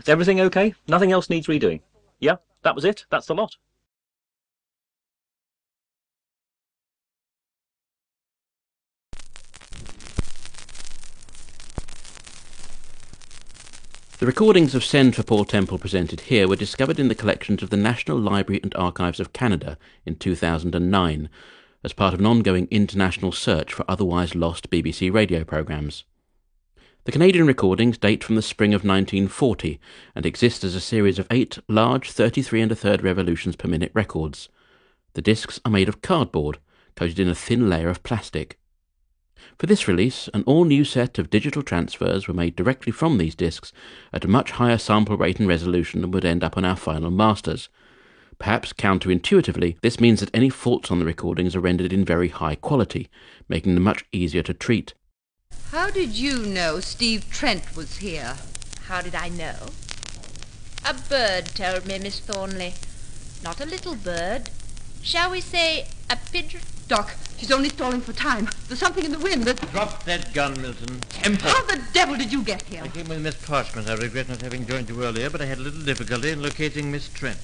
Is everything okay? Nothing else needs redoing? Yeah, that was it? That's the lot? The recordings of Send for Paul Temple presented here were discovered in the collections of the National Library and Archives of Canada in 2009 as part of an ongoing international search for otherwise lost BBC radio programmes. The Canadian recordings date from the spring of 1940 and exist as a series of 8 large 33 1/3 revolutions per minute records. The discs are made of cardboard, coated in a thin layer of plastic. For this release, an all-new set of digital transfers were made directly from these discs at a much higher sample rate and resolution than would end up on our final masters. Perhaps counterintuitively, this means that any faults on the recordings are rendered in very high quality, making them much easier to treat. How did you know Steve Trent was here? How did I know? A bird told me, Miss Thornley. Not a little bird. Shall we say a pigeon? Doc, she's only stalling for time. There's something in the wind that... Drop that gun, Milton. Temple! How the devil did you get here? I came with Miss Parchment. I regret not having joined you earlier, but I had a little difficulty in locating Miss Trent.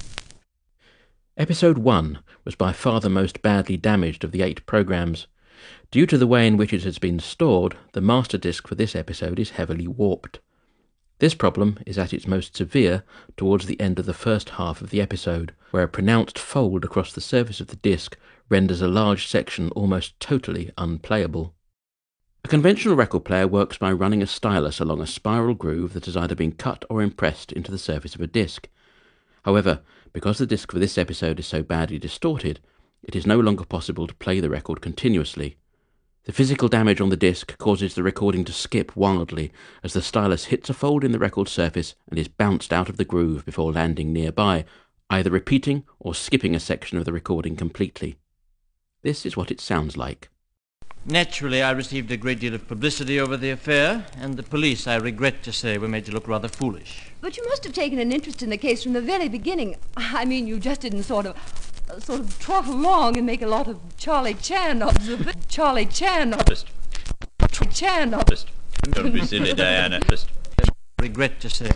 Episode 1 was by far the most badly damaged of the 8 programmes. Due to the way in which it has been stored, the master disc for this episode is heavily warped. This problem is at its most severe towards the end of the first half of the episode, where a pronounced fold across the surface of the disc renders a large section almost totally unplayable. A conventional record player works by running a stylus along a spiral groove that has either been cut or impressed into the surface of a disc. However, because the disc for this episode is so badly distorted, it is no longer possible to play the record continuously. The physical damage on the disc causes the recording to skip wildly as the stylus hits a fold in the record surface and is bounced out of the groove before landing nearby, either repeating or skipping a section of the recording completely. This is what it sounds like. Naturally, I received a great deal of publicity over the affair, and the police, I regret to say, were made to look rather foolish. But you must have taken an interest in the case from the very beginning. I mean, you just didn't sort of trot along and make a lot of Charlie Chan observations. Charlie Chan Don't be silly, Diana. Regret to say.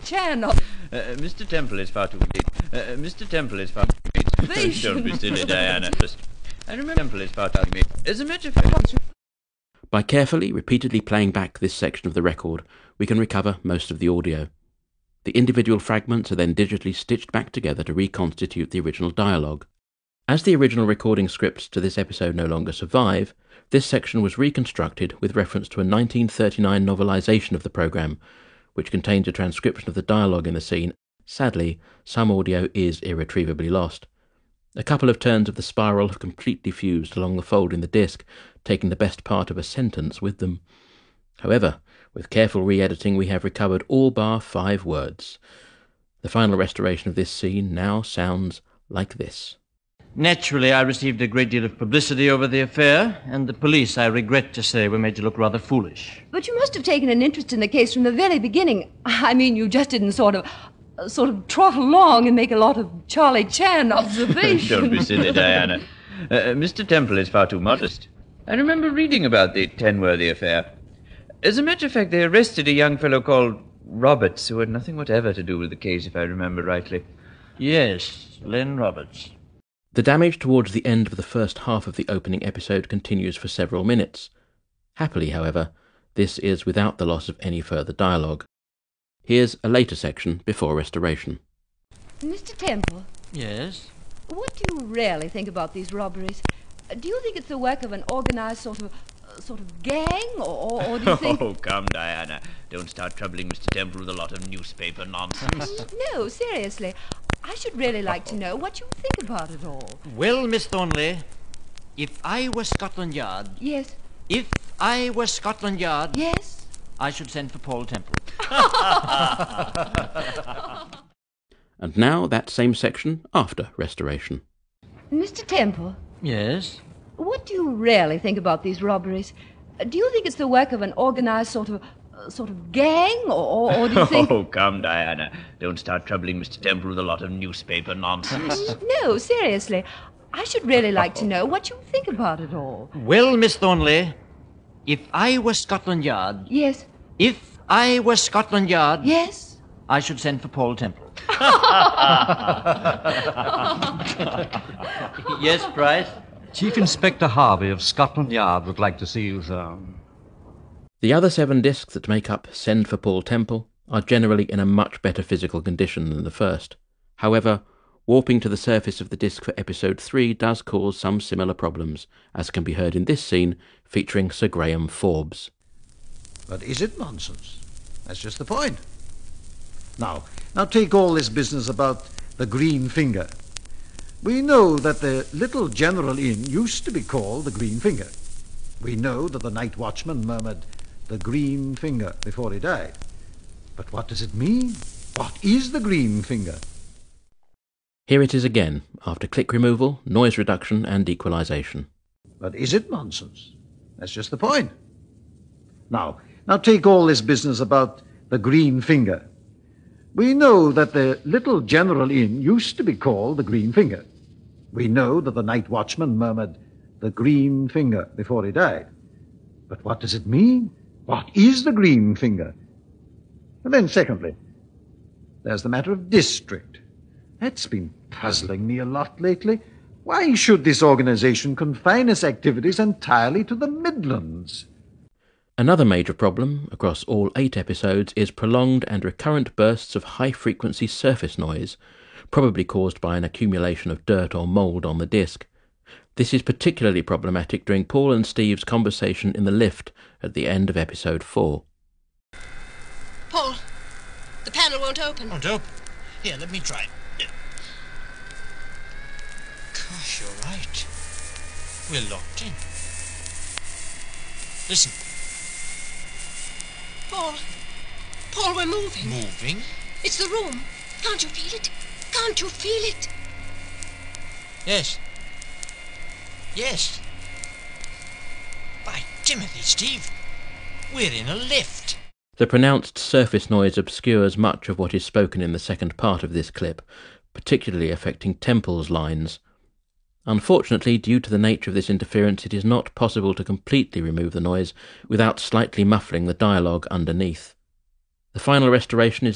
Mr. Temple is far too late. Mr. Temple is far too late. Don't be silly, Diana. I remember Temple is far too late. As a matter of fact... By carefully, repeatedly playing back this section of the record, we can recover most of the audio. The individual fragments are then digitally stitched back together to reconstitute the original dialogue. As the original recording scripts to this episode no longer survive, this section was reconstructed with reference to a 1939 novelisation of the programme, which contains a transcription of the dialogue in the scene. Sadly, some audio is irretrievably lost. A couple of turns of the spiral have completely fused along the fold in the disc, taking the best part of a sentence with them. However, with careful re-editing we have recovered all bar 5 words. The final restoration of this scene now sounds like this. Naturally, I received a great deal of publicity over the affair, and the police, I regret to say, were made to look rather foolish. But you must have taken an interest in the case from the very beginning. I mean, you just didn't sort of trot along and make a lot of Charlie Chan observations. Don't be silly, Diana. Mr. Temple is far too modest. I remember reading about the Tenworthy affair. As a matter of fact, they arrested a young fellow called Roberts, who had nothing whatever to do with the case, if I remember rightly. Yes, Len Roberts. The damage towards the end of the first half of the opening episode continues for several minutes. Happily, however, this is without the loss of any further dialogue. Here's a later section before restoration. Mr. Temple? Yes? What do you really think about these robberies? Do you think it's the work of an organized sort of gang, or do you think... Oh, come, Diana. Don't start troubling Mr. Temple with a lot of newspaper nonsense. No, seriously. I should really like to know what you think about it all. Well, Miss Thornley, if I were Scotland Yard... Yes? If I were Scotland Yard... Yes? I should send for Paul Temple. And now that same section after restoration. Mr. Temple? Yes? What do you really think about these robberies? Do you think it's the work of an organized sort of gang, or do you think... Oh, come, Diana. Don't start troubling Mr. Temple with a lot of newspaper nonsense. No, seriously. I should really like to know what you think about it all. Well, Miss Thornley, if I were Scotland Yard... Yes? If I were Scotland Yard... Yes? I should send for Paul Temple. Yes, Bryce? Chief Inspector Harvey of Scotland Yard would like to see you, sir. The other 7 discs that make up Send for Paul Temple are generally in a much better physical condition than the first. However, warping to the surface of the disc for episode 3 does cause some similar problems, as can be heard in this scene featuring Sir Graham Forbes. But is it nonsense? That's just the point. Now take all this business about the Green Finger. We know that the little General Inn used to be called the Green Finger. We know that the night watchman murmured the Green Finger before he died. But what does it mean? What is the Green Finger? Here it is again, after click removal, noise reduction and equalization. But is it nonsense? That's just the point. Now take all this business about the Green Finger. We know that the little General Inn used to be called the Green Finger. We know that the night watchman murmured the Green Finger before he died. But what does it mean? What is the Green Finger? And then secondly, there's the matter of district. That's been puzzling me a lot lately. Why should this organization confine its activities entirely to the Midlands? Another major problem across all 8 episodes is prolonged and recurrent bursts of high-frequency surface noise, probably caused by an accumulation of dirt or mould on the disc. This is particularly problematic during Paul and Steve's conversation in the lift at the end of episode 4. Paul, the panel won't open. Won't open? Here, let me try. Gosh, you're right. We're locked in. Listen. Paul, we're moving. Moving? It's the room. Can't you feel it? Can't you feel it? Yes. Yes. By Timothy, Steve, we're in a lift. The pronounced surface noise obscures much of what is spoken in the second part of this clip, particularly affecting Temple's lines. Unfortunately, due to the nature of this interference, it is not possible to completely remove the noise without slightly muffling the dialogue underneath. The final restoration is